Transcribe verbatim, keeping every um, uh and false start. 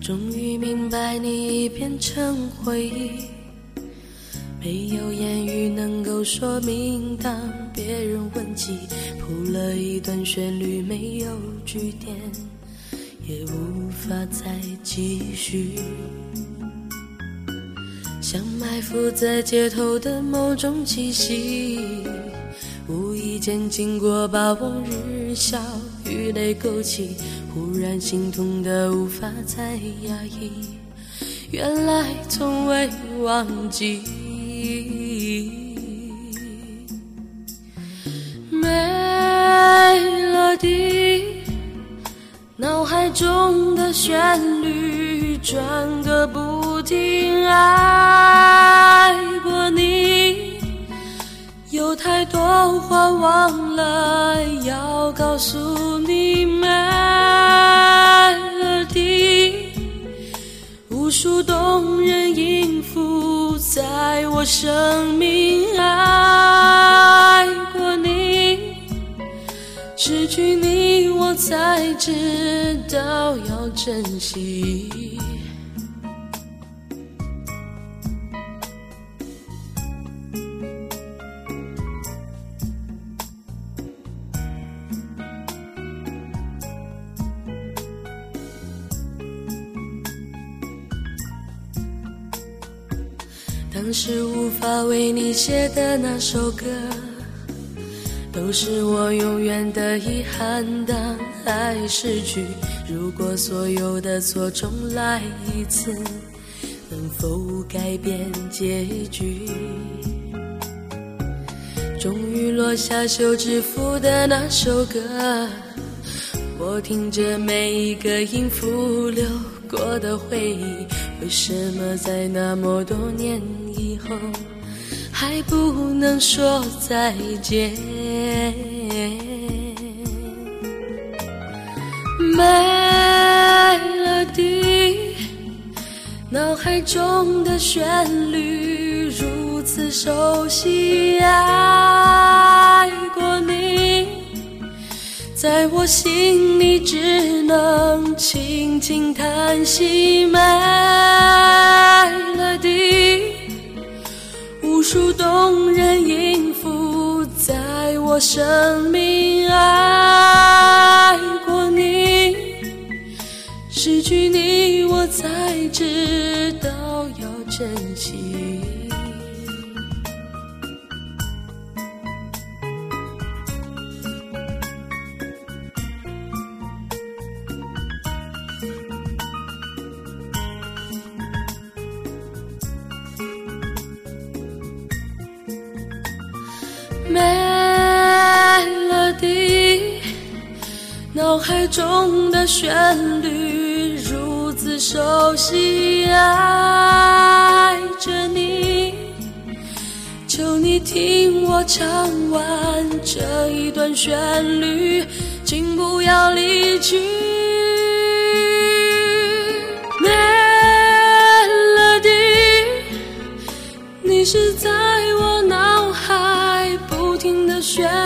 终于明白你已变成回忆，没有言语能够说明，当别人问起，谱了一段旋律，没有句点，也无法再继续。像埋伏在街头的某种气息，无意间经过，把往日笑与泪勾起，忽然心痛得无法再压抑，原来从未忘记。melody， 脑海中的旋律转个不停，爱过你，有太多话忘了要告诉你。 melody， 无数动人音符在我生命，爱过你，失去你我才知道要珍惜。当时无法为你写的那首歌，都是我永远的遗憾。当爱逝去，如果所有的错重来一次，能否改变结局？终于落下休止符的那首歌，我听着每一个音符流过的回忆，为什么在那么多年以后还不能说再见？ melody， 脑海中的旋律如此熟悉，爱过你，在我心里只能轻轻叹息。 melody， 无数动人音符在我生命，爱过你，失去你我才知道要珍惜。melody， 脑海中的旋律如此熟悉，爱着你，求你听我唱完这一段旋律，请不要离去。 melody， 你是在我脑海不停地旋